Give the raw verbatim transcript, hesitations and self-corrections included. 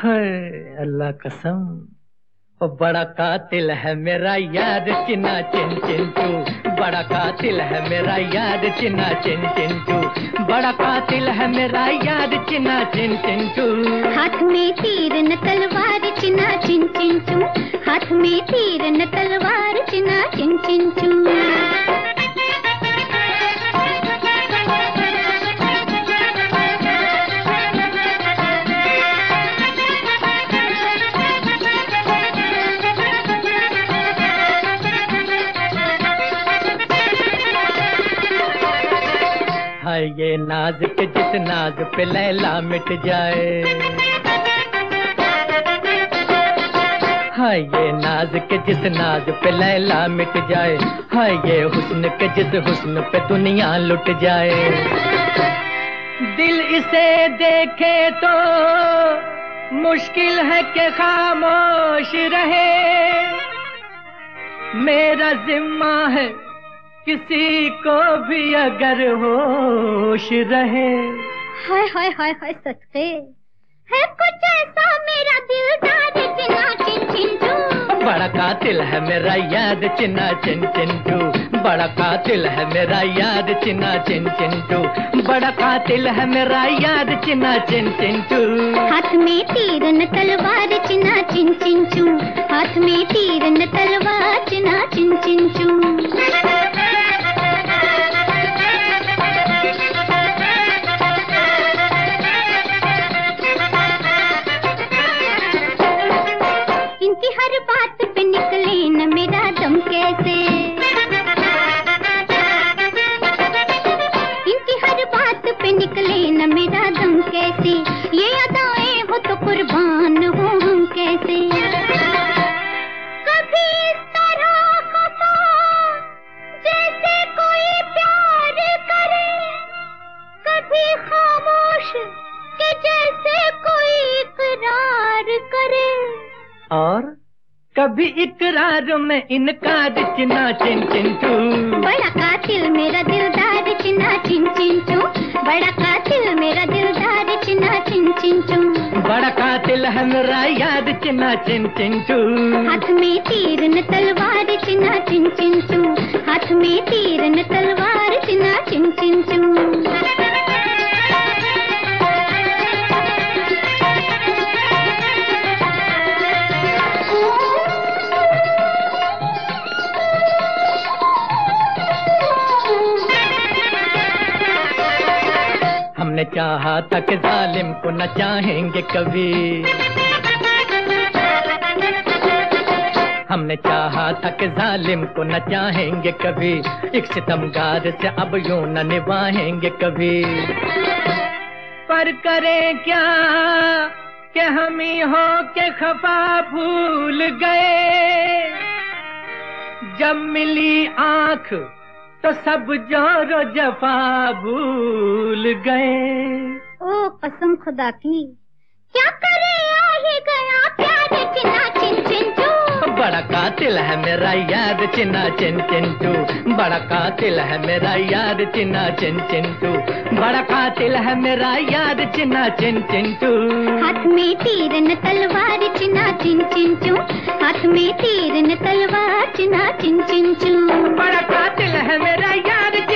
है अल्लाह कसम, ओ बड़ा कातिल है मेरा यार चिन्ना चिन चिंटू, बड़ा कातिल है मेरा यार चिन्ना चिन चिंटू, बड़ा कातिल है मेरा यार चिन्ना चिन चिंटू। हाथ में तीर न तलवार चिन्ना चिन चिंटू, हाथ में तीर न तलवार चिन्ना चिन चिंटू। हाय ये नाज के जिस नाज पे लैला मिट जाए, हाय ये नाज के जिस नाज पे लैला मिट जाए, हाय ये हुस्न के जिस हुस्न पे दुनिया लुट जाए। दिल इसे देखे तो मुश्किल है कि खामोश रहे, मेरा जिम्मा है किसी को भी अगर होश रहे। हाय हाय हाय हाय सत्ते है कुछ ऐसा मेरा दिलदार चिन्ना चिन चिंटू, बड़ा कातिल है मेरा याद चिन्ना चिन चिंटू, बड़ा कातिल है मेरा याद चिन्ना चिन चिंटू, बड़ा कातिल है मेरा याद चिन्ना चिन चिंटू। हाथ में तीर न तलवार चिन्ना चिन चिंटू, हाथ में तीर न तलवार चिन्ना चिन चिंटू। इनकी हर बात पे निकले न मेरा दम कैसे, इनकी हर बात पे निकले न मेरा दम कैसे, ये अदाएं हो तो कुर्बान हो हम कैसे। कभी इस तरह खफा जैसे कोई प्यार करे, कभी खामोश के जैसे कोई इकरार करे, और कभी इकरार में इनकार चिन्ना चिन चिंटू। बड़ा कातिल मेरा दिलदार चिन्ना चिन चिंटू, बड़ा कातिल मेरा दिलदार चिन्ना चिन चिंटू, बड़ा कातिल है मेरा याद चिन्ना चिन चिंटू। हाथ में तीर न तलवार चिन्ना चिन चिंटू, हाथ में तीर न तलवार चिन्ना चिन चिंटू। हमने चाहा था कि जालिम को न चाहेंगे कभी, हमने चाहा था कि जालिम को न चाहेंगे कभी, एक सितमगार से अब यूं न निभाएंगे कभी। पर करें क्या कि हम ही हो के खफा भूल गए, जब मिली आंख तो सब जोरो जफा भूल गए। ओ कसम खुदा की क्या करे आ ही गया प्यार चिन्ना चिन चिंटू, बड़ा कातिल है मेरा याद चिन्ना चिन चिंटू, बड़ा कातिल है मेरा याद चिन्ना चिन चिंटू, बड़ा कातिल है मेरा याद चिन्ना चिन चिंटू। हाथ में तीर न तलवार चिन्ना चिन चिंटू, हाथ में तीर न तलवार चिन्ना चिन चिंटू, बड़ा कातिल है मेरा याद